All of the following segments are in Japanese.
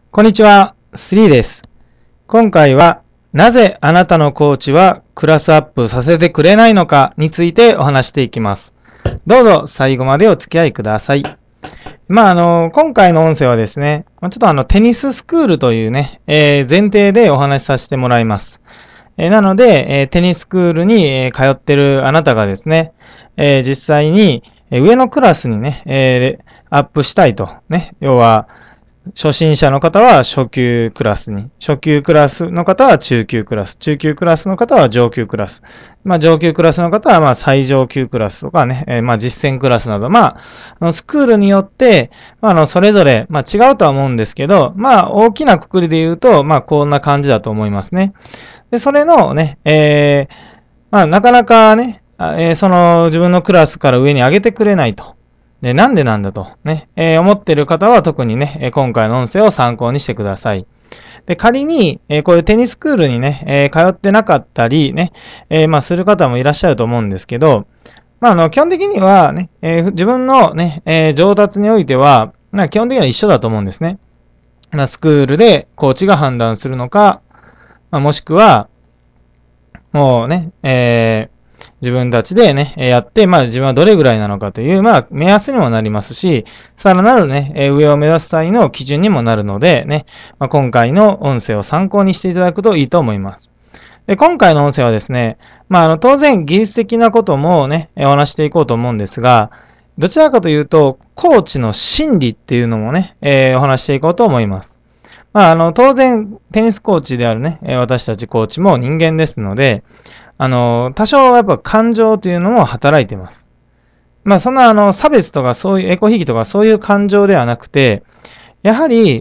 こんにちは、3です。今回は、なぜあなたのコーチはクラスアップさせてくれないのかについてお話していきます。どうぞ最後までお付き合いください。今回の音声はですね、ちょっとテニススクールというね、前提でお話しさせてもらいます。なので、テニススクールに通ってるあなたがですね、実際に上のクラスにね、アップしたいと。ね、要は、初心者の方は初級クラスに、初級クラスの方は中級クラス、中級クラスの方は上級クラス、上級クラスの方は最上級クラスとかね、実践クラスなど、スクールによって、それぞれ、違うとは思うんですけど、大きな括りで言うと、こんな感じだと思いますね。で、それのね、なかなかね、その自分のクラスから上に上げてくれないと。で、なんでなんだとね、思っている方は特にね、今回の音声を参考にしてください。で、仮に、こういうテニススクールにね、通ってなかったりね、する方もいらっしゃると思うんですけど、基本的にはね、自分のね、上達においては、基本的には一緒だと思うんですね。スクールでコーチが判断するのか、もしくは、もうね、自分たちでね、やって、自分はどれぐらいなのかという、目安にもなりますし、さらなるね、上を目指す際の基準にもなるので、ね、今回の音声を参考にしていただくといいと思います。で、今回の音声はですね、当然技術的なこともね、お話していこうと思うんですが、どちらかというと、コーチの心理っていうのもね、お話していこうと思います。当然、テニスコーチであるね、私たちコーチも人間ですので、多少やっぱ感情というのも働いています。そんな差別とかそういうエコひいきとかそういう感情ではなくて、やはり、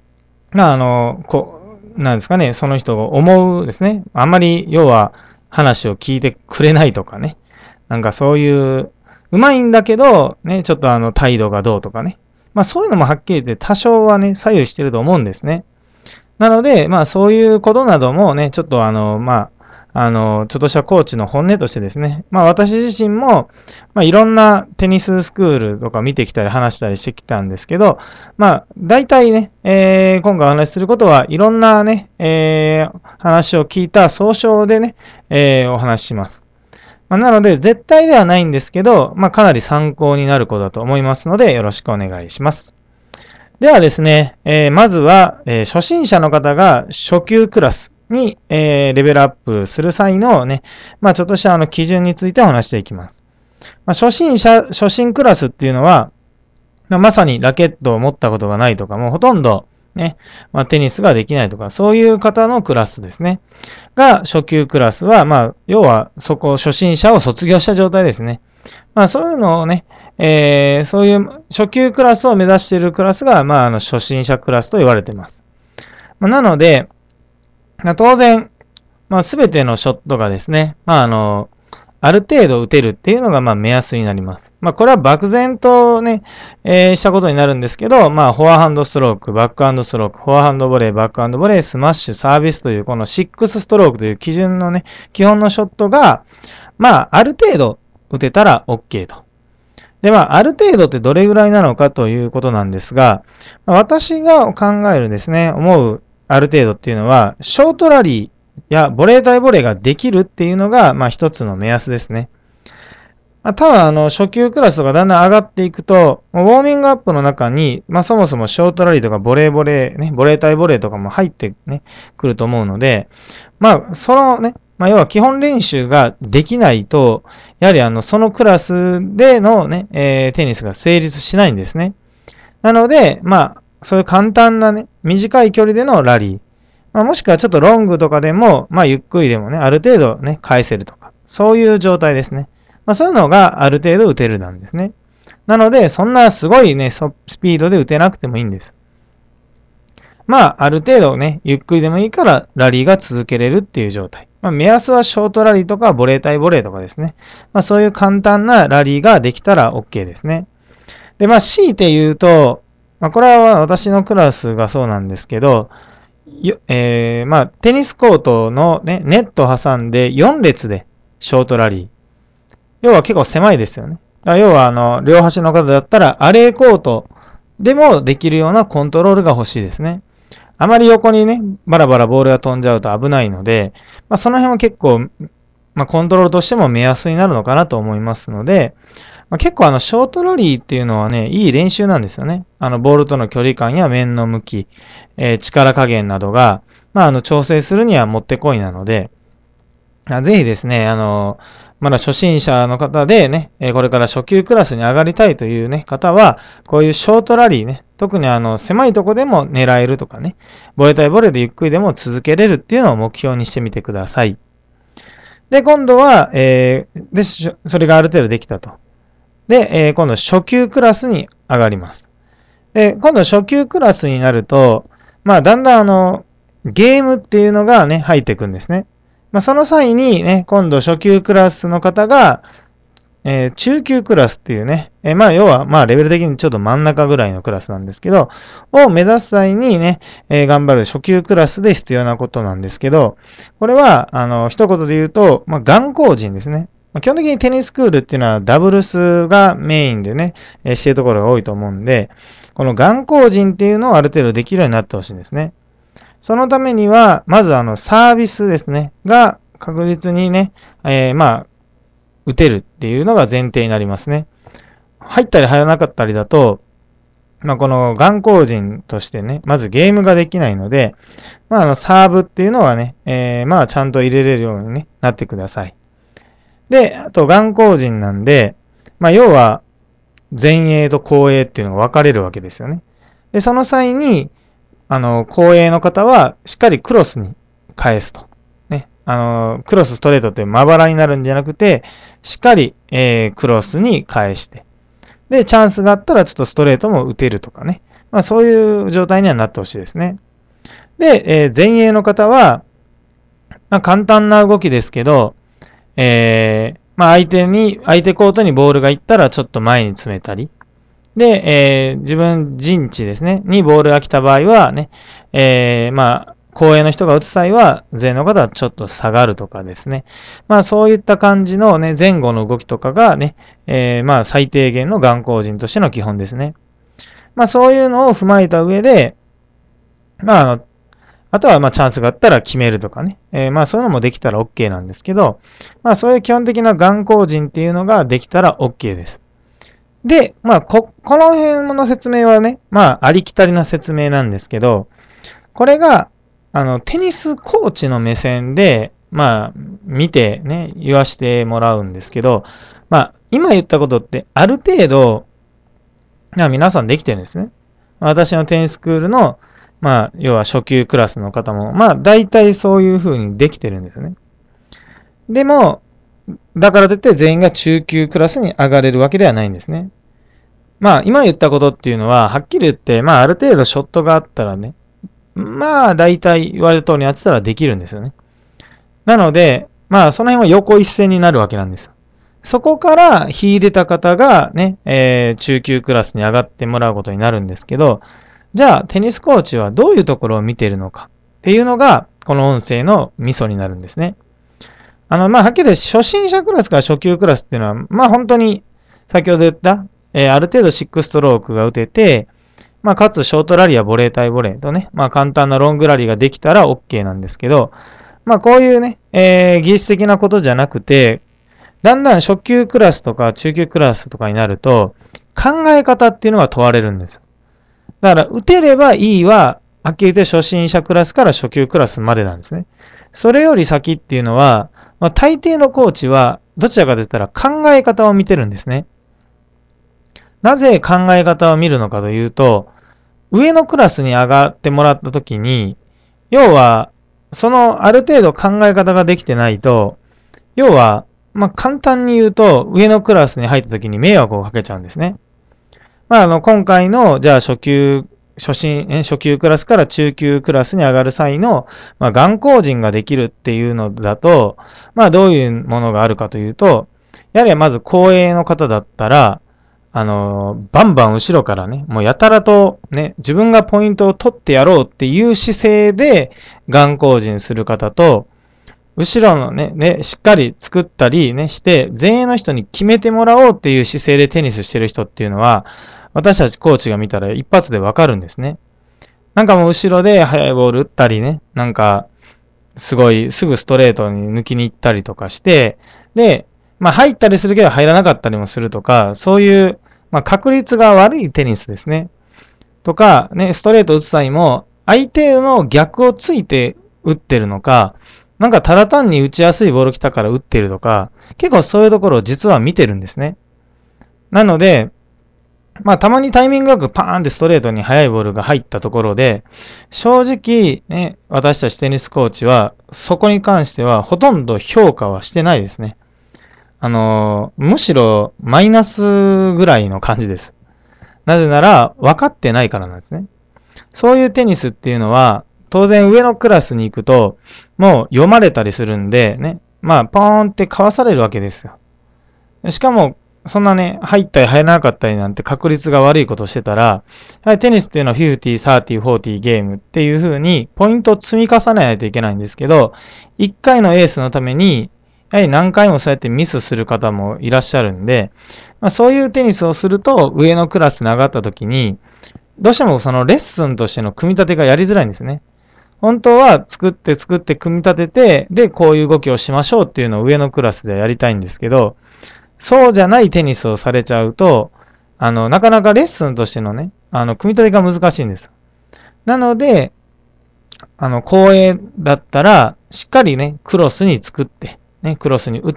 なんですかね、その人が思うですね。あんまり、要は話を聞いてくれないとかね。なんかそういう、うまいんだけど、ね、ちょっと態度がどうとかね。そういうのもはっきり言って多少はね、左右してると思うんですね。なので、そういうことなどもね、ちょっとちょっとしたコーチの本音としてですね、私自身も、いろんなテニススクールとか見てきたり話したりしてきたんですけど、大体ね、今回お話しすることはいろんなね、話を聞いた総称でね、お話しします。なので、絶対ではないんですけど、かなり参考になることだと思いますので、よろしくお願いします。ではですね、まずは、初心者の方が初級クラスに、レベルアップする際のね、ちょっとした基準についてお話していきます。初心クラスっていうのは、まさにラケットを持ったことがないとか、もうほとんどね、テニスができないとか、そういう方のクラスですね。が、初級クラスは、要は、初心者を卒業した状態ですね。そういうのをね、そういう初級クラスを目指しているクラスが、初心者クラスと言われています。なので、当然、すべてのショットがですね、ある程度打てるっていうのが、目安になります。これは漠然とね、したことになるんですけど、フォアハンドストローク、バックハンドストローク、フォアハンドボレー、バックハンドボレー、スマッシュ、サービスという、この6ストロークという基準のね、基本のショットが、ある程度打てたら OK と。で、ある程度ってどれぐらいなのかということなんですが、私が考えるですね、思うある程度っていうのは、ショートラリーやボレー対ボレーができるっていうのが、一つの目安ですね。ただ、初級クラスとかだんだん上がっていくと、ウォーミングアップの中に、そもそもショートラリーとかボレーね、ボレー対ボレーとかも入ってね、くると思うので、そのね、要は基本練習ができないと、やはりそのクラスでのね、テニスが成立しないんですね。なので、そういう簡単なね、短い距離でのラリー。もしくはちょっとロングとかでも、ゆっくりでもね、ある程度ね、返せるとか。そういう状態ですね。そういうのがある程度打てるなんですね。なので、そんなすごいね、スピードで打てなくてもいいんです。ある程度ね、ゆっくりでもいいからラリーが続けれるっていう状態。目安はショートラリーとかボレー対ボレーとかですね。そういう簡単なラリーができたら OK ですね。で、強いて言うと、これは私のクラスがそうなんですけど、テニスコートのね、ネットを挟んで4列でショートラリー。要は結構狭いですよね。要は両端の方だったらアレーコートでもできるようなコントロールが欲しいですね。 あまり横にね、バラバラボールが飛んじゃうと危ないので、その辺は結構、コントロールとしても目安になるのかなと思いますので、結構ショートラリーっていうのはね、いい練習なんですよね。ボールとの距離感や面の向き、力加減などが、調整するにはもってこいなので、ぜひですね、まだ初心者の方でね、これから初級クラスに上がりたいというね、方は、こういうショートラリーね、特に狭いとこでも狙えるとかね、ボレ対ボレでゆっくりでも続けれるっていうのを目標にしてみてください。で、今度は、それがある程度できたと。で、今度初級クラスに上がります。で、今度初級クラスになると、だんだんゲームっていうのがね、入っていくんですね。その際にね、今度初級クラスの方が、中級クラスっていうね、要は、レベル的にちょっと真ん中ぐらいのクラスなんですけど、を目指す際にね、頑張る初級クラスで必要なことなんですけど、これは、一言で言うと、眼光人ですね。基本的にテニススクールっていうのはダブルスがメインでね、しているところが多いと思うんで、この眼光人っていうのをある程度できるようになってほしいんですね。そのためには、まずサービスですね、が確実にね、打てるっていうのが前提になりますね。入ったり入らなかったりだと、この眼光人としてね、まずゲームができないので、サーブっていうのはね、ちゃんと入れれるように、ね、なってください。で、あと眼光人なんで、要は、前衛と後衛っていうのが分かれるわけですよね。で、その際に、後衛の方は、しっかりクロスに返すと。ね。クロスストレートってまばらになるんじゃなくて、しっかり、クロスに返して。で、チャンスがあったらちょっとストレートも打てるとかね。そういう状態にはなってほしいですね。で、前衛の方は、簡単な動きですけど、相手コートにボールが行ったらちょっと前に詰めたり。で、自分陣地ですね、にボールが来た場合はね、後衛の人が打つ際は、前衛の方はちょっと下がるとかですね。そういった感じのね、前後の動きとかがね、最低限の眼光人としての基本ですね。そういうのを踏まえた上で、あとはチャンスがあったら決めるとかね。そういうのもできたら OK なんですけど、そういう基本的な眼光人っていうのができたら OK です。で、この辺の説明はね、ありきたりな説明なんですけど、これが、テニスコーチの目線で、見てね、言わしてもらうんですけど、今言ったことって、ある程度、皆さんできてるんですね。私のテニススクールの、要は初級クラスの方も、大体そういう風にできてるんですよね。でも、だからといって全員が中級クラスに上がれるわけではないんですね。今言ったことっていうのは、はっきり言って、ある程度ショットがあったらね、大体言われた通りにやってたらできるんですよね。なので、その辺は横一線になるわけなんですよ。そこから秀でた方がね、中級クラスに上がってもらうことになるんですけど、じゃあ、テニスコーチはどういうところを見ているのかっていうのが、この音声のミソになるんですね。はっきり言って初心者クラスから初級クラスっていうのは、本当に、先ほど言った、ある程度6ストロークが打てて、かつショートラリーやボレー対ボレーとね、簡単なロングラリーができたら OK なんですけど、こういうね、技術的なことじゃなくて、だんだん初級クラスとか中級クラスとかになると、考え方っていうのが問われるんですよ。だから、打てればいいは、はっきり言って初心者クラスから初級クラスまでなんですね。それより先っていうのは、大抵のコーチは、どちらかといったら考え方を見てるんですね。なぜ考え方を見るのかというと、上のクラスに上がってもらったときに、要は、そのある程度考え方ができてないと、要は、簡単に言うと、上のクラスに入ったときに迷惑をかけちゃうんですね。今回の、じゃあ初級クラスから中級クラスに上がる際の、眼光人ができるっていうのだと、どういうものがあるかというと、やはりまず後衛の方だったら、バンバン後ろからね、もうやたらとね、自分がポイントを取ってやろうっていう姿勢で眼光人する方と、後ろのね、しっかり作ったりね、して、前衛の人に決めてもらおうっていう姿勢でテニスしてる人っていうのは、私たちコーチが見たら一発でわかるんですね。 なんかもう後ろで速いボール打ったりね、なんか、すぐストレートに抜きに行ったりとかして、で、まあ入ったりするけど入らなかったりもするとか、そういう、まあ確率が悪いテニスですね。とか、ね、ストレート打つ際も、相手の逆をついて打ってるのか、なんかただ単に打ちやすいボール来たから打ってるとか、結構そういうところを実は見てるんですね。なので、まあたまにタイミングよくパーンってストレートに速いボールが入ったところで、正直ね、私たちテニスコーチは、そこに関してはほとんど評価はしてないですね。むしろマイナスぐらいの感じです。なぜなら分かってないからなんですね。そういうテニスっていうのは、当然上のクラスに行くと、もう読まれたりするんで、ね。まあ、ポーンってかわされるわけですよ。しかも、そんなね、入ったり入らなかったりなんて確率が悪いことをしてたら、テニスっていうのは50、30、40ゲームっていう風にポイントを積み重ねないといけないんですけど、1回のエースのために、やはり何回もそうやってミスする方もいらっしゃるんで、まあ、そういうテニスをすると上のクラスに上がった時に、どうしてもそのレッスンとしての組み立てがやりづらいんですね。本当は作って組み立てて、で、こういう動きをしましょうっていうのを上のクラスでやりたいんですけど、そうじゃないテニスをされちゃうと、なかなかレッスンとしてのね、組み立てが難しいんです。なので、後衛だったら、しっかりね、クロスに作って、ね、クロスに打って、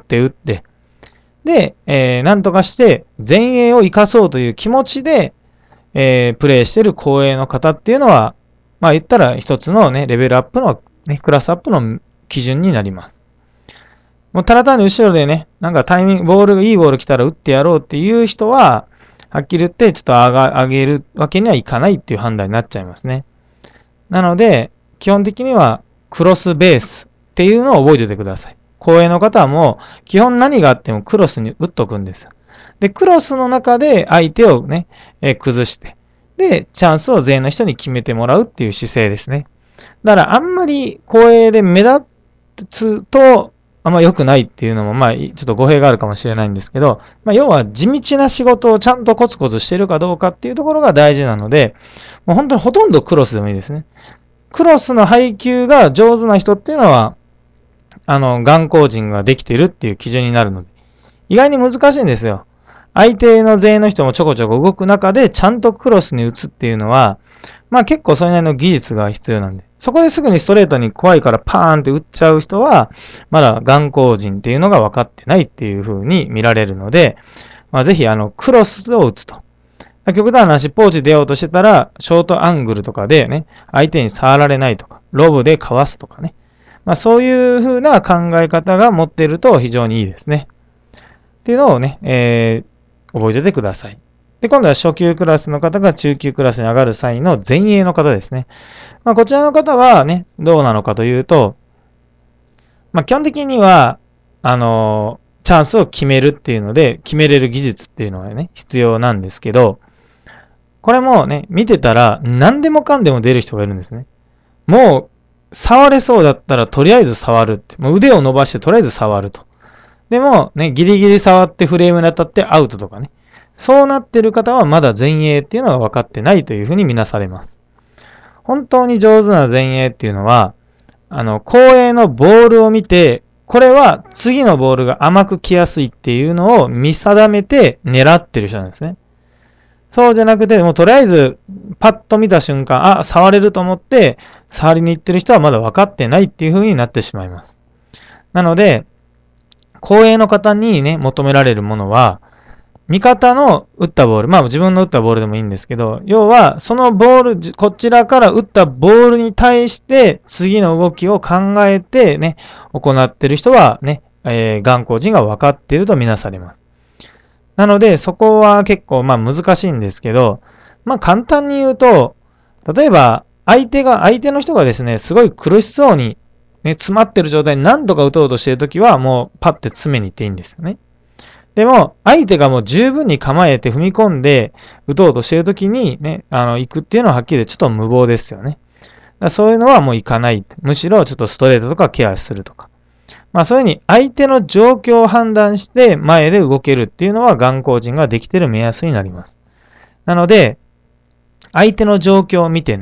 で、なんとかして前衛を生かそうという気持ちで、プレイしている後衛の方っていうのは、まあ言ったら一つのね、レベルアップの、ね、クラスアップの基準になります。もうただ単に後ろでね、なんかタイミング、ボールがいいボール来たら打ってやろうっていう人は、はっきり言ってちょっと上げるわけにはいかないっていう判断になっちゃいますね。なので、基本的にはクロスベースっていうのを覚えておいてください。後衛の方はもう基本何があってもクロスに打っとくんですよ。で、クロスの中で相手をね、崩して、で、チャンスを全員の人に決めてもらうっていう姿勢ですね。だからあんまり後衛で目立つと、あんま良くないっていうのも、まあ、ちょっと語弊があるかもしれないんですけど、まあ、要は地道な仕事をちゃんとコツコツしてるかどうかっていうところが大事なので、もう本当にほとんどクロスでもいいですね。クロスの配球が上手な人っていうのは、眼光人ができてるっていう基準になるので、意外に難しいんですよ。相手の前衛の人もちょこちょこ動く中で、ちゃんとクロスに打つっていうのは、まあ結構それなりの技術が必要なんで。そこですぐにストレートに怖いからパーンって打っちゃう人は、まだ眼光人っていうのが分かってないっていう風に見られるので、まあぜひクロスを打つと。極端な話、ポーチ出ようとしてたら、ショートアングルとかでね、相手に触られないとか、ロブでかわすとかね。まあそういう風な考え方が持っていると非常にいいですね。っていうのをね、覚えておいてください。で、今度は初級クラスの方が中級クラスに上がる際の前衛の方ですね。まあ、こちらの方はね、どうなのかというと、まあ、基本的には、チャンスを決めるっていうので、決めれる技術っていうのがね、必要なんですけど、これもね、見てたら何でもかんでも出る人がいるんですね。もう、触れそうだったらとりあえず触るって。もう腕を伸ばしてとりあえず触ると。でも、ね、ギリギリ触ってフレームに当たってアウトとかね。そうなってる方はまだ前衛っていうのは分かってないというふうに見なされます。本当に上手な前衛っていうのは、後衛のボールを見て、これは次のボールが甘く来やすいっていうのを見定めて狙ってる人なんですね。そうじゃなくて、もうとりあえずパッと見た瞬間、あ、触れると思って触りに行ってる人はまだ分かってないっていう風になってしまいます。なので、後衛の方にね、求められるものは、味方の打ったボール、まあ自分の打ったボールでもいいんですけど、要はそのボール、こちらから打ったボールに対して次の動きを考えてね、行っている人はね、眼光人が分かっているとみなされます。なのでそこは結構まあ難しいんですけど、まあ簡単に言うと、例えば相手の人がですね、すごい苦しそうにね、詰まってる状態に何とか打とうとしているときは、もうパッて詰めに行っていいんですよね。でも、相手がもう十分に構えて踏み込んで打とうとしているときにね、行くっていうのははっきりちょっと無謀ですよね。そういうのはもう行かない。むしろちょっとストレートとかケアするとか。まあそういうふうに相手の状況を判断して前で動けるっていうのは眼光人ができている目安になります。なので、相手の状況を見てね、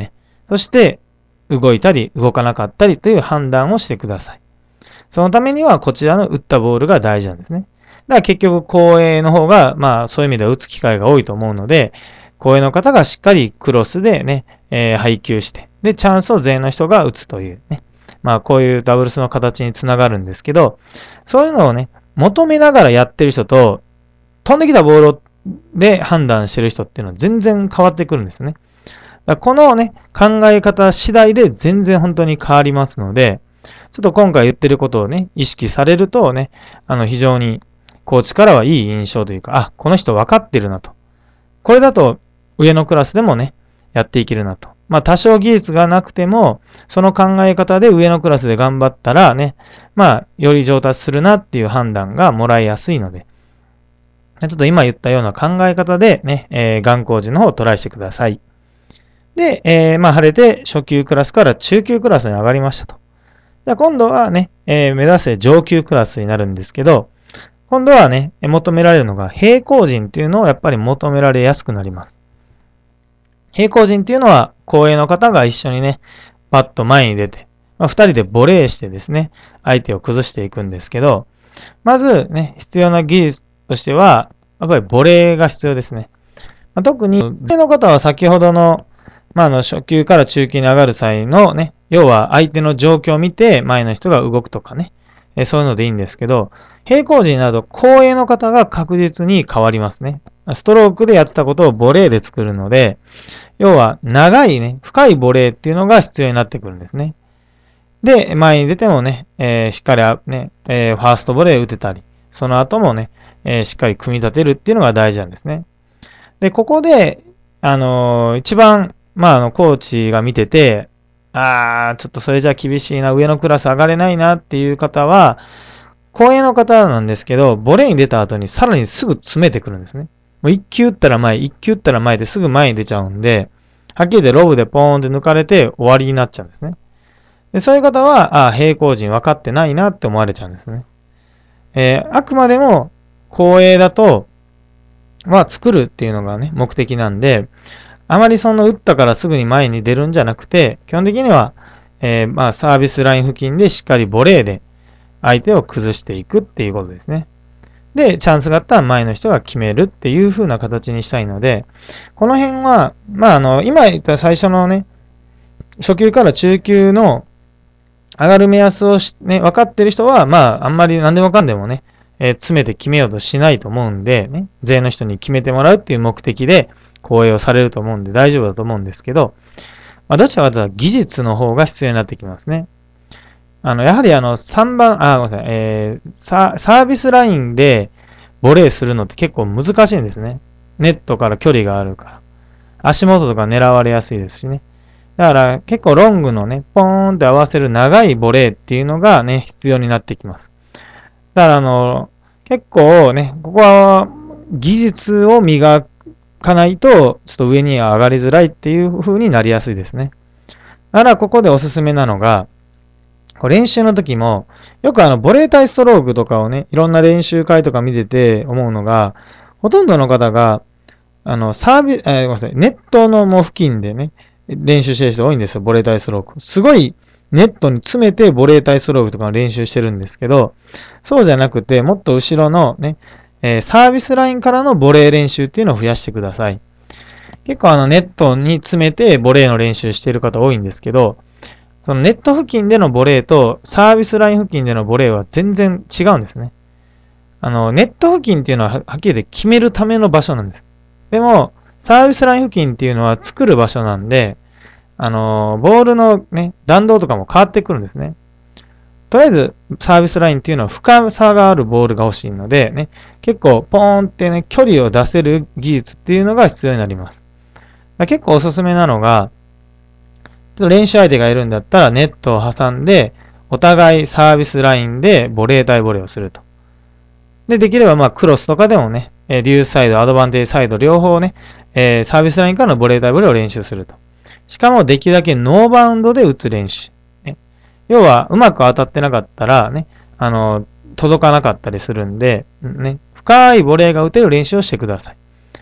そして、動いたり動かなかったりという判断をしてください。そのためにはこちらの打ったボールが大事なんですね。だから結局後衛の方が、そういう意味では打つ機会が多いと思うので、後衛の方がしっかりクロスでね、配球して、で、チャンスを前衛の人が打つというね。こういうダブルスの形につながるんですけど、そういうのをね、求めながらやってる人と、飛んできたボールで判断してる人っていうのは全然変わってくるんですよね。このね、考え方次第で全然本当に変わりますので、ちょっと今回言ってることをね、意識されるとね、非常にコーチからはいい印象というか、この人分かってるなと。これだと上のクラスでもね、やっていけるなと。多少技術がなくても、その考え方で上のクラスで頑張ったらね、より上達するなっていう判断がもらいやすいので、ちょっと今言ったような考え方でね、眼光寺の方をトライしてください。で、晴れて初級クラスから中級クラスに上がりましたと。じゃあ今度はね、目指せ上級クラスになるんですけど、今度はね、求められるのが平行陣っていうのをやっぱり求められやすくなります。平行陣っていうのは、後衛の方が一緒にね、パッと前に出て、二人でボレーしてですね、相手を崩していくんですけど、まずね、必要な技術としては、やっぱりボレーが必要ですね。特に、前の方は先ほどの、初級から中級に上がる際のね、要は相手の状況を見て前の人が動くとかね、そういうのでいいんですけど、平行陣など後衛の方が確実に変わりますね。ストロークでやったことをボレーで作るので、要は長いね、深いボレーっていうのが必要になってくるんですね。で、前に出てもね、しっかりね、ファーストボレー打てたり、その後もね、しっかり組み立てるっていうのが大事なんですね。で、ここで、一番、コーチが見てて、ちょっとそれじゃ厳しいな、上のクラス上がれないなっていう方は、後衛の方なんですけど、ボレーに出た後にさらにすぐ詰めてくるんですね。もう一球打ったら前、一球打ったら前ですぐ前に出ちゃうんで、はっきり言ってロブでポーンって抜かれて終わりになっちゃうんですね。でそういう方は、平行陣分かってないなって思われちゃうんですね。あくまでも、後衛だと、作るっていうのがね、目的なんで、あまりその打ったからすぐに前に出るんじゃなくて、基本的には、サービスライン付近でしっかりボレーで相手を崩していくっていうことですね。で、チャンスがあったら前の人が決めるっていう風な形にしたいので、この辺は、今言った最初のね、初級から中級の上がる目安をね、分かってる人は、あんまり何でもかんでもね、詰めて決めようとしないと思うんで、ね、前の人に決めてもらうっていう目的で、講演をされると思うんで大丈夫だと思うんですけど、どちらかというと技術の方が必要になってきますね。やはり3番、ごめんなさい、サービスラインでボレーするのって結構難しいんですね。ネットから距離があるから。足元とか狙われやすいですしね。だから結構ロングのね、ポーンって合わせる長いボレーっていうのがね、必要になってきます。だから結構ね、ここは技術を磨かないと、ちょっと上には上がりづらいっていう風になりやすいですね。だからここでおすすめなのが、練習の時も、よくボレー対ストロークとかをね、いろんな練習会とか見てて思うのが、ほとんどの方が、ごめんなさい、ネットのもう付近でね、練習してる人多いんですよ、ボレー対ストローク。すごいネットに詰めてボレー対ストロークとかの練習してるんですけど、そうじゃなくて、もっと後ろのね、サービスラインからのボレー練習っていうのを増やしてください。結構ネットに詰めてボレーの練習している方多いんですけど、そのネット付近でのボレーとサービスライン付近でのボレーは全然違うんですね。ネット付近っていうのははっきり言って決めるための場所なんです。でも、サービスライン付近っていうのは作る場所なんで、ボールのね、弾道とかも変わってくるんですね。とりあえず、サービスラインっていうのは深さがあるボールが欲しいので、ね、結構ポーンってね、距離を出せる技術っていうのが必要になります。結構おすすめなのが、ちょっと練習相手がいるんだったらネットを挟んで、お互いサービスラインでボレー対ボレーをすると。で、できればクロスとかでもね、デュースサイド、アドバンテージサイド両方ね、サービスラインからのボレー対ボレーを練習すると。しかもできるだけノーバウンドで打つ練習。要は、うまく当たってなかったらね、届かなかったりするんで、ね、深いボレーが打てる練習をしてください。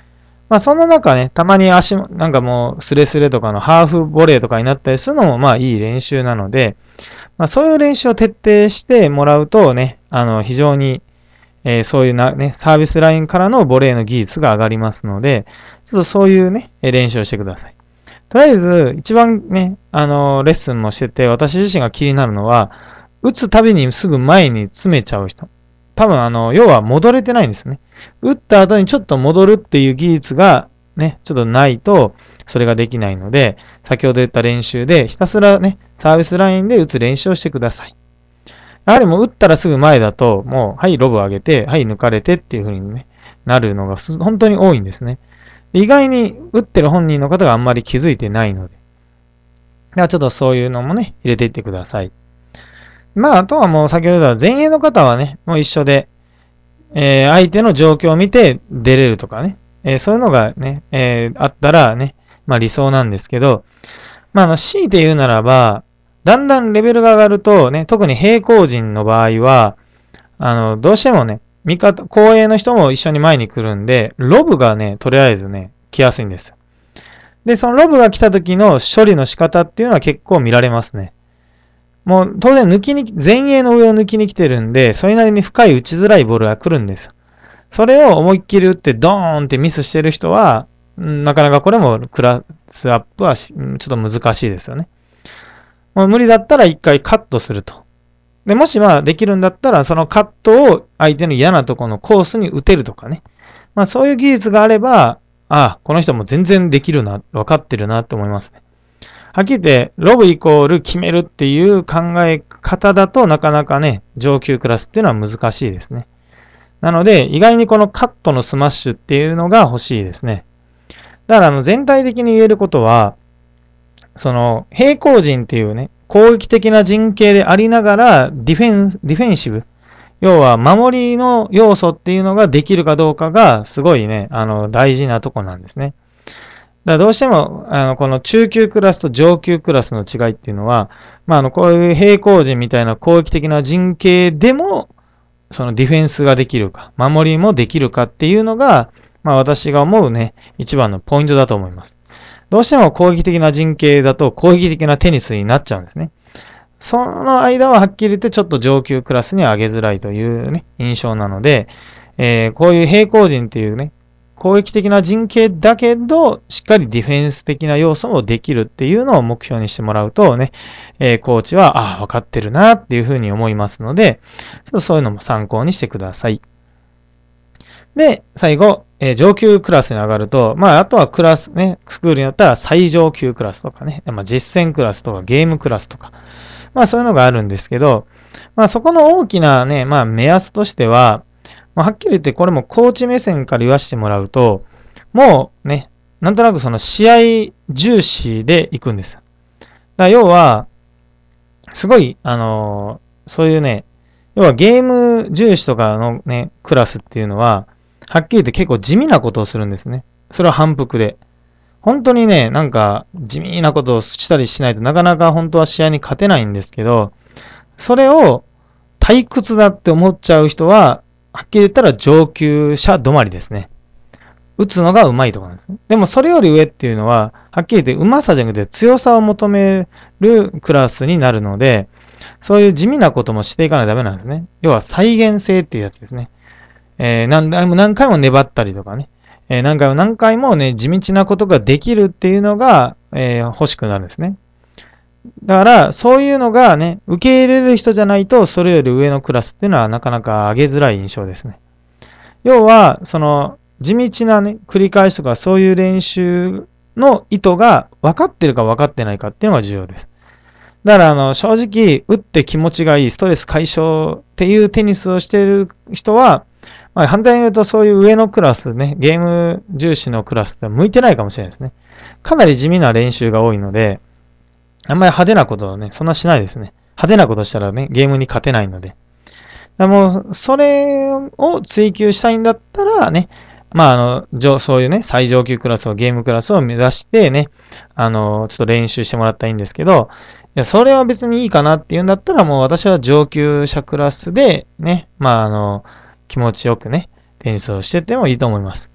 まあその中ね、たまになんかもうスレスレとかのハーフボレーとかになったりするのもまあいい練習なので、まあそういう練習を徹底してもらうとね、非常に、そういうね、サービスラインからのボレーの技術が上がりますので、ちょっとそういうね、練習をしてください。とりあえず、一番ね、レッスンもしてて、私自身が気になるのは、打つたびにすぐ前に詰めちゃう人。多分、要は戻れてないんですね。打った後にちょっと戻るっていう技術がね、ちょっとないと、それができないので、先ほど言った練習で、ひたすらね、サービスラインで打つ練習をしてください。やはりもう打ったらすぐ前だと、もう、はい、ロブ上げて、はい、抜かれてっていう風にね、なるのが本当に多いんですね。意外に打ってる本人の方があんまり気づいてないので。ではちょっとそういうのもね、入れていってください。まあ、あとはもう先ほど言った前衛の方はね、もう一緒で、相手の状況を見て出れるとかね、そういうのがね、あったらね、まあ理想なんですけど、まあ、強いて言うならば、だんだんレベルが上がるとね、特に平行人の場合は、どうしてもね、後衛の人も一緒に前に来るんで、ロブがね、とりあえずね、来やすいんです。で、そのロブが来た時の処理の仕方っていうのは結構見られますね。もう当然前衛の上を抜きに来てるんで、それなりに深い打ちづらいボールが来るんですよ。それを思いっきり打ってドーンってミスしてる人は、なかなかこれもクラスアップはちょっと難しいですよね。もう無理だったら一回カットすると。で、もしまあできるんだったら、そのカットを相手の嫌なところのコースに打てるとかね。まあそういう技術があれば、この人も全然できるな、分かってるなって思いますね。はっきり言って、ロブイコール決めるっていう考え方だとなかなかね、上級クラスっていうのは難しいですね。なので、意外にこのカットのスマッシュっていうのが欲しいですね。だから全体的に言えることは、その平行人っていうね、攻撃的な陣形でありながらディフェンシブ。要は守りの要素っていうのができるかどうかがすごいね、大事なとこなんですね。だからどうしても、この中級クラスと上級クラスの違いっていうのは、まあ、こういう平行人みたいな攻撃的な陣形でも、そのディフェンスができるか、守りもできるかっていうのが、まあ私が思うね、一番のポイントだと思います。どうしても攻撃的な陣形だと攻撃的なテニスになっちゃうんですね。その間ははっきり言ってちょっと上級クラスに上げづらいというね、印象なので、こういう平行人っていうね、攻撃的な陣形だけど、しっかりディフェンス的な要素もできるっていうのを目標にしてもらうとね、コーチは、分かってるなっていうふうに思いますので、ちょっとそういうのも参考にしてください。で、最後、上級クラスに上がると、まあ、あとはクラスね、スクールによっては最上級クラスとかね、まあ、実践クラスとかゲームクラスとか、まあ、そういうのがあるんですけど、まあ、そこの大きなね、まあ、目安としては、まあ、はっきり言ってこれもコーチ目線から言わせてもらうと、もうね、なんとなくその試合重視で行くんです。だから要は、すごい、そういうね、要はゲーム重視とかのね、クラスっていうのは、はっきり言って結構地味なことをするんですね。それは反復で。本当にね、なんか地味なことをしたりしないとなかなか本当は試合に勝てないんですけど、それを退屈だって思っちゃう人は、はっきり言ったら上級者止まりですね。打つのが上手いとかなんですね。でもそれより上っていうのは、はっきり言って上手さじゃなくて強さを求めるクラスになるので、そういう地味なこともしていかないとダメなんですね。要は再現性っていうやつですね。何回も粘ったりとかね。何回もね、地道なことができるっていうのが、欲しくなるんですね。だから、そういうのがね、受け入れる人じゃないと、それより上のクラスっていうのはなかなか上げづらい印象ですね。要は、その、地道なね、繰り返しとかそういう練習の意図が分かってるか分かってないかっていうのが重要です。だから、正直、打って気持ちがいい、ストレス解消っていうテニスをしている人は、まあ、反対に言うとそういう上のクラスね、ゲーム重視のクラスって向いてないかもしれないですね。かなり地味な練習が多いので、あんまり派手なことをね、そんなしないですね。派手なことしたらね、ゲームに勝てないので。もう、それを追求したいんだったらね、まあ、そういうね、最上級クラスを、ゲームクラスを目指してね、ちょっと練習してもらったらいいんですけど、いや、それは別にいいかなっていうんだったら、もう私は上級者クラスでね、まあ、気持ちよくね、テニスをしててもいいと思います。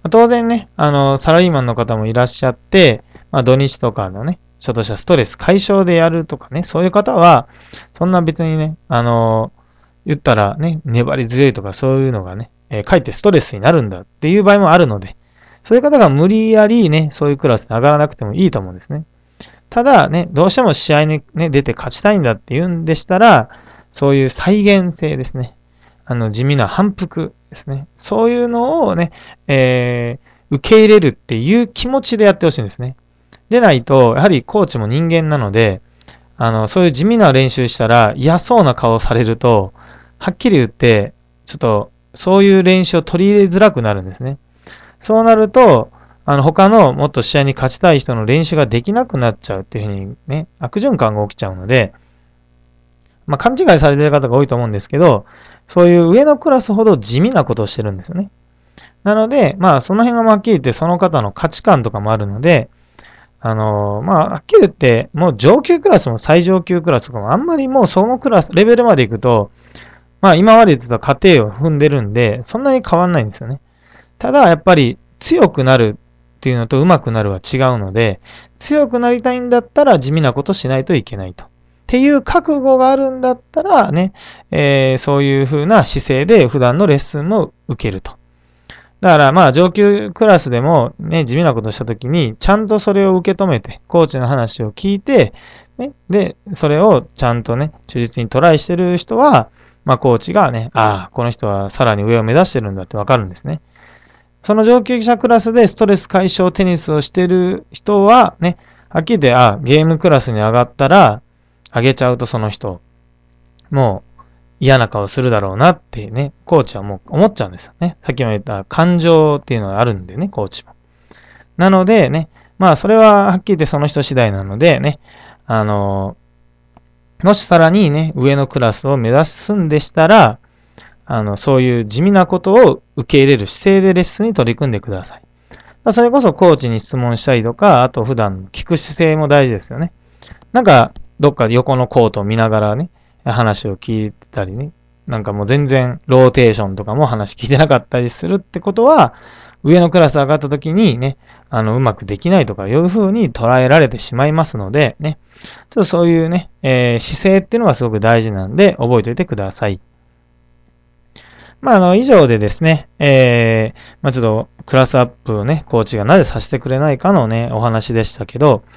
当然ね、サラリーマンの方もいらっしゃって、土日とかのね、ちょっとしたストレス解消でやるとかね、そういう方は、そんな別にね、言ったらね、粘り強いとかそういうのがね、かえってストレスになるんだっていう場合もあるので、そういう方が無理やりね、そういうクラスに上がらなくてもいいと思うんですね。ただね、どうしても試合にね、出て勝ちたいんだっていうんでしたら、そういう再現性ですね。地味な反復ですね。そういうのをね、受け入れるっていう気持ちでやってほしいんですね。でないと、やはりコーチも人間なので、そういう地味な練習したら嫌そうな顔されると、はっきり言って、ちょっと、そういう練習を取り入れづらくなるんですね。そうなると、他のもっと試合に勝ちたい人の練習ができなくなっちゃうっていうふうにね、悪循環が起きちゃうので、勘違いされている方が多いと思うんですけど、そういう上のクラスほど地味なことをしてるんですよね。なので、その辺がはっきり言ってその方の価値観とかもあるので、はっきり言って、もう上級クラスも最上級クラスとかもあんまりもうそのクラス、レベルまで行くと、今まで言ってた過程を踏んでるんで、そんなに変わんないんですよね。ただ、やっぱり強くなるっていうのと上手くなるは違うので、強くなりたいんだったら地味なことしないといけないと。っていう覚悟があるんだったらね、そういう風な姿勢で普段のレッスンも受けると。だから上級クラスでもね、地味なことしたときに、ちゃんとそれを受け止めて、コーチの話を聞いて、ね、で、それをちゃんとね、忠実にトライしてる人は、コーチがね、この人はさらに上を目指してるんだってわかるんですね。その上級者クラスでストレス解消テニスをしてる人はね、はっきり言って、ゲームクラスに上がったら、上げちゃうとその人、もう嫌な顔するだろうなってね、コーチはもう思っちゃうんですよね。さっきも言った感情っていうのがあるんでね、コーチも。なのでね、それははっきり言ってその人次第なのでね、もしさらにね、上のクラスを目指すんでしたら、そういう地味なことを受け入れる姿勢でレッスンに取り組んでください。それこそコーチに質問したりとか、あと普段聞く姿勢も大事ですよね。なんか、どっか横のコートを見ながらね、話を聞いたりね、なんかもう全然ローテーションとかも話聞いてなかったりするってことは、上のクラス上がった時にね、うまくできないとかいう風に捉えられてしまいますので、ね、ちょっとそういうね、姿勢っていうのがすごく大事なんで、覚えておいてください。以上でですね、ちょっとクラスアップをね、コーチがなぜさせてくれないかのね、お話でしたけど、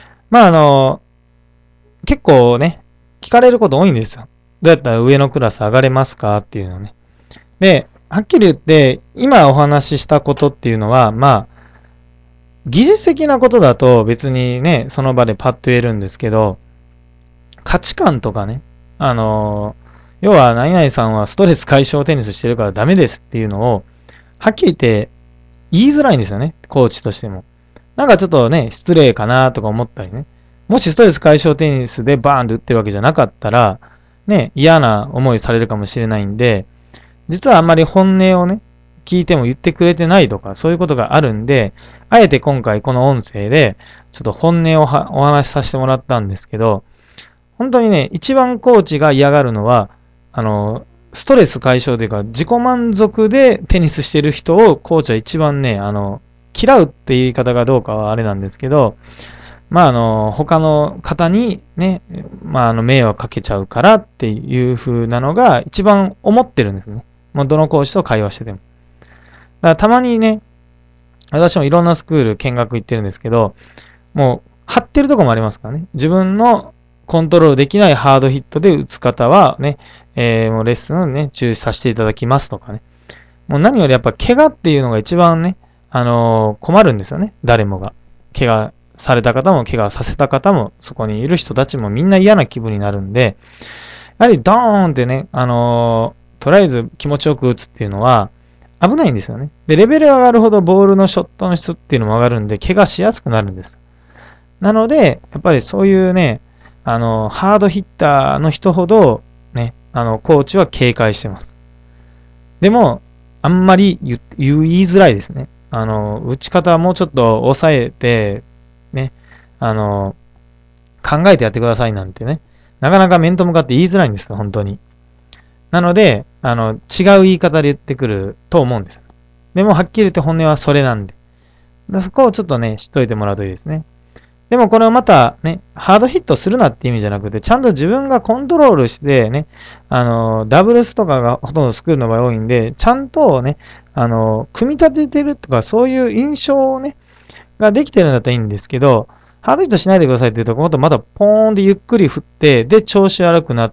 結構ね、聞かれること多いんですよ。どうやったら上のクラス上がれますかっていうのね。で、はっきり言って、今お話ししたことっていうのは、技術的なことだと別にね、その場でパッと言えるんですけど、価値観とかね、要は何々さんはストレス解消テニスしてるからダメですっていうのを、はっきり言って言いづらいんですよね、コーチとしても。なんかちょっとね、失礼かなとか思ったりね。もしストレス解消テニスでバーンと打ってるわけじゃなかったら、ね、嫌な思いされるかもしれないんで、実はあんまり本音をね、聞いても言ってくれてないとか、そういうことがあるんで、あえて今回この音声で、ちょっと本音をお話しさせてもらったんですけど、本当にね、一番コーチが嫌がるのは、ストレス解消というか、自己満足でテニスしてる人をコーチは一番ね、嫌うっていう言い方がどうかはあれなんですけど、他の方にね、迷惑かけちゃうからっていう風なのが一番思ってるんですね。もうどの講師と会話してても。だからたまにね、私もいろんなスクール見学行ってるんですけど、もう張ってるとこもありますからね。自分のコントロールできないハードヒットで打つ方はね、もうレッスンをね、中止させていただきますとかね。もう何よりやっぱ怪我っていうのが一番ね、困るんですよね。誰もが。怪我された方も怪我させた方も、そこにいる人たちもみんな嫌な気分になるんで、やはりドーンってね、とりあえず気持ちよく打つっていうのは危ないんですよね。で、レベルが上がるほどボールのショットの質っていうのも上がるんで、怪我しやすくなるんです。なので、やっぱりそういうね、ハードヒッターの人ほど、ね、コーチは警戒してます。でも、あんまり言いづらいですね。打ち方はもうちょっと抑えて、ね、考えてやってくださいなんてね、なかなか面と向かって言いづらいんですよ、本当に。なので、違う言い方で言ってくると思うんですよ。 でもはっきり言って本音はそれなんで。そこをちょっとね、知っといてもらうといいですね。でもこれをまたね、ハードヒットするなって意味じゃなくて、ちゃんと自分がコントロールしてね、ダブルスとかがほとんどスクールの場合多いんで、ちゃんとね、組み立ててるとか、そういう印象をね、ができてるんだったらいいんですけど、ハードヒットしないでくださいって言うと、今度またポーンってゆっくり振って、で、調子悪くなって、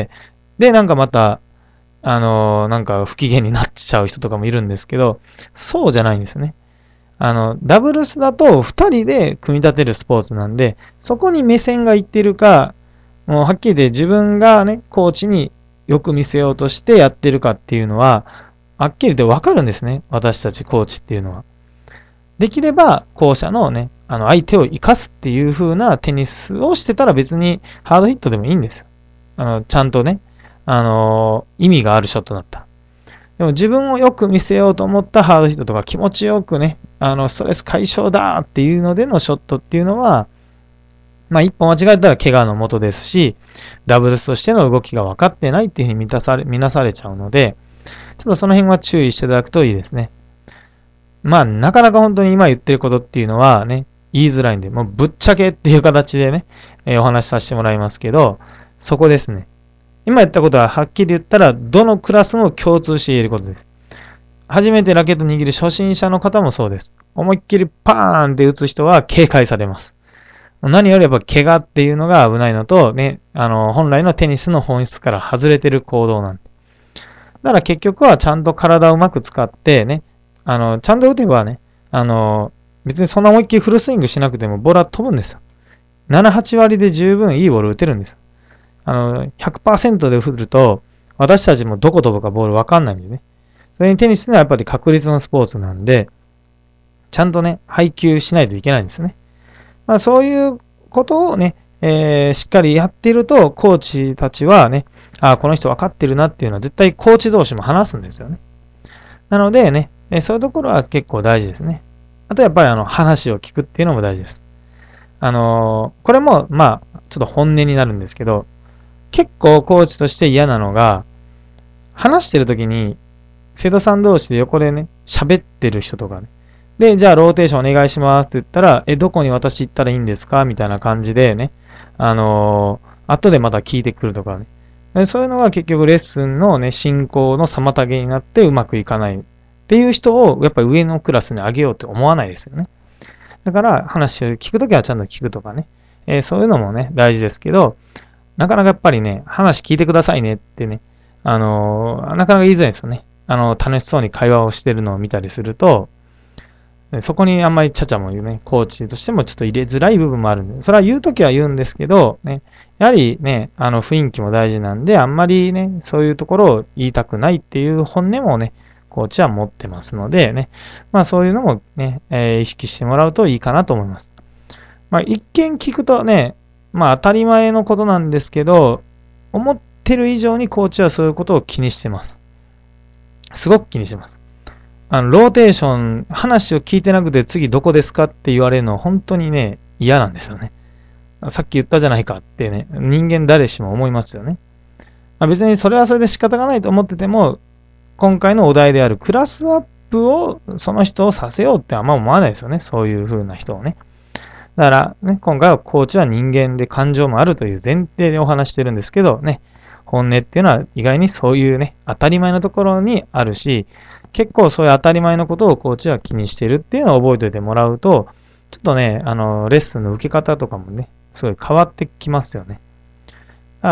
で、なんかまた、なんか不機嫌になっちゃう人とかもいるんですけど、そうじゃないんですよね。ダブルスだと2人で組み立てるスポーツなんで、そこに目線がいってるか、もうはっきり言って自分がね、コーチによく見せようとしてやってるかっていうのは、はっきり言ってわかるんですね。私たちコーチっていうのは。できれば、後者のね、相手を生かすっていう風なテニスをしてたら別にハードヒットでもいいんですよ。ちゃんとね、意味があるショットだった。でも自分をよく見せようと思ったハードヒットとか気持ちよくね、ストレス解消だっていうのでのショットっていうのは、まあ一歩間違えたら怪我のもとですし、ダブルスとしての動きが分かってないっていうふうに見なされちゃうので、ちょっとその辺は注意していただくといいですね。まあなかなか本当に今言ってることっていうのはね、言いづらいんで、もうぶっちゃけっていう形でね、お話しさせてもらいますけど、そこですね。今言ったことははっきり言ったら、どのクラスも共通して言えることです。初めてラケット握る初心者の方もそうです。思いっきりパーンって打つ人は警戒されます。何よりやっぱ怪我っていうのが危ないのと、ね、本来のテニスの本質から外れてる行動なんで。だから結局はちゃんと体をうまく使ってね、ちゃんと打てばね、別にそんな思いっきりフルスイングしなくてもボールは飛ぶんですよ。7、8割で十分いいボール打てるんです。100% で振ると、私たちもどこ飛ぶかボールわかんないんでね。それにテニスってのはやっぱり確率のスポーツなんで、ちゃんとね、配球しないといけないんですよね。まあそういうことをね、しっかりやっていると、コーチたちはね、この人分かってるなっていうのは絶対コーチ同士も話すんですよね。なのでね、そういうところは結構大事ですね。あとやっぱり話を聞くっていうのも大事です。これも、まあ、ちょっと本音になるんですけど、結構コーチとして嫌なのが、話してる時に、生徒さん同士で横でね、喋ってる人とかね。で、じゃあローテーションお願いしますって言ったら、どこに私行ったらいいんですかみたいな感じでね、後でまた聞いてくるとかね。そういうのが結局レッスンのね、進行の妨げになってうまくいかないっていう人をやっぱり上のクラスに上げようって思わないですよね。だから話を聞くときはちゃんと聞くとかね。そういうのもね、大事ですけど、なかなかやっぱりね、話聞いてくださいねってね、なかなか言いづらいですよね。楽しそうに会話をしてるのを見たりすると、そこにあんまりちゃちゃも言うね、コーチとしてもちょっと入れづらい部分もあるんで、それは言うときは言うんですけど、ね、やはりね、雰囲気も大事なんで、あんまりね、そういうところを言いたくないっていう本音もね、コーチは持ってますのでね、まあそういうのもね、意識してもらうといいかなと思います。まあ一見聞くとね、まあ当たり前のことなんですけど、思ってる以上にコーチはそういうことを気にしてます。すごく気にしてます。ローテーション、話を聞いてなくて次どこですかって言われるの本当にね、嫌なんですよね。さっき言ったじゃないかってね、人間誰しも思いますよね。まあ、別にそれはそれで仕方がないと思ってても、今回のお題であるクラスアップをその人をさせようってあんま思わないですよね。そういう風な人をね。だからね、今回はコーチは人間で感情もあるという前提でお話してるんですけどね、本音っていうのは意外にそういうね、当たり前のところにあるし、結構そういう当たり前のことをコーチは気にしてるっていうのを覚えておいてもらうと、ちょっとね、レッスンの受け方とかもね、すごい変わってきますよね。だから、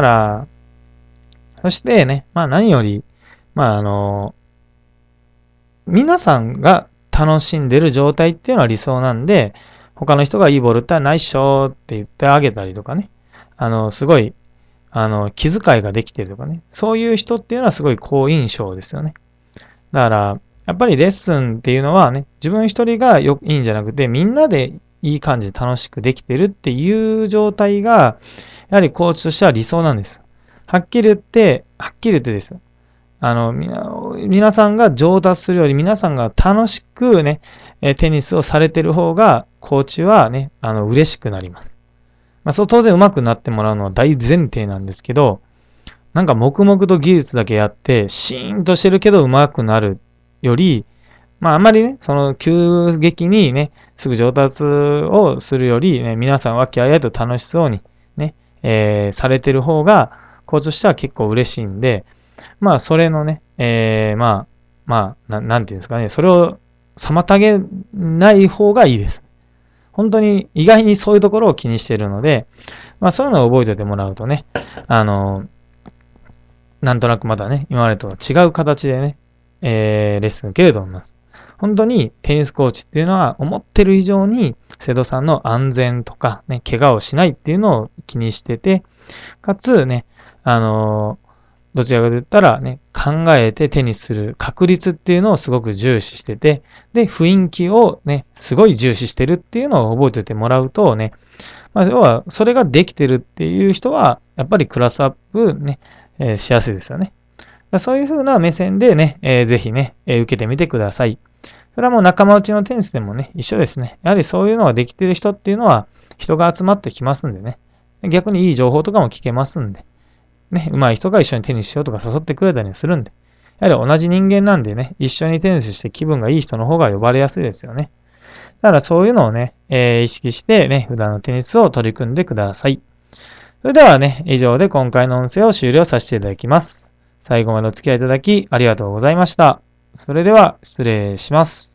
そしてね、まあ何より、まあ皆さんが楽しんでる状態っていうのは理想なんで、他の人がいいボール打ったらナイスショーって言ってあげたりとかね。すごい、気遣いができてるとかね。そういう人っていうのはすごい好印象ですよね。だから、やっぱりレッスンっていうのはね、自分一人がいいんじゃなくて、みんなでいい感じで楽しくできてるっていう状態が、やはりコーチとしては理想なんです。はっきり言って、です。皆さんが上達するより皆さんが楽しくね、テニスをされてる方が、コーチはね、嬉しくなります。まあ、そう当然上手くなってもらうのは大前提なんですけど、なんか黙々と技術だけやって、シーンとしてるけど上手くなるより、 まああんまりね、その急激にね、すぐ上達をするより、ね、皆さん和気あいあいと楽しそうにね、されてる方が、コーチとしては結構嬉しいんで、まあそれのね、なんていうんですかね、それを妨げない方がいいです。本当に意外にそういうところを気にしているので、まあそういうのを覚えておいてもらうとね、なんとなくまだね、今までとは違う形でね、レッスン受けると思います。本当にテニスコーチっていうのは思ってる以上に生徒さんの安全とかね、怪我をしないっていうのを気にしてて、かつね、どちらかと言ったらね、考えて手にする確率っていうのをすごく重視してて、で、雰囲気をね、すごい重視してるっていうのを覚えておいてもらうとね、まあ、要は、それができてるっていう人は、やっぱりクラスアップね、しやすいですよね。そういう風な目線でね、ぜひね、受けてみてください。それはもう仲間内のテニスでもね、一緒ですね。やはりそういうのができてる人っていうのは、人が集まってきますんでね。逆にいい情報とかも聞けますんで。ね、上手い人が一緒にテニスしようとか誘ってくれたりするんで。やはり同じ人間なんでね、一緒にテニスして気分がいい人の方が呼ばれやすいですよね。だからそういうのをね、意識してね、普段のテニスを取り組んでください。それではね、以上で今回の音声を終了させていただきます。最後までお付き合いいただきありがとうございました。それでは失礼します。